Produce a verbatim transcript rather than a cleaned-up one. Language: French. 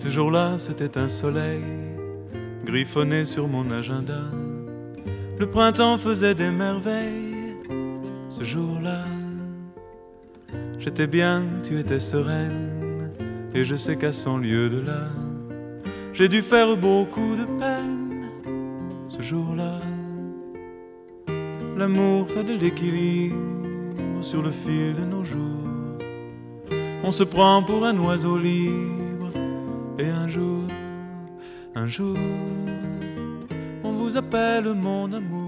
Ce jour-là, c'était un soleil griffonné sur mon agenda. Le printemps faisait des merveilles. Ce jour-là, j'étais bien, tu étais sereine. Et je sais qu'à cent lieues de là, j'ai dû faire beaucoup de peine. Ce jour-là, l'amour fait de l'équilibre sur le fil de nos jours. On se prend pour un oiseau libre. Et un jour, un jour, on vous appelle mon amour.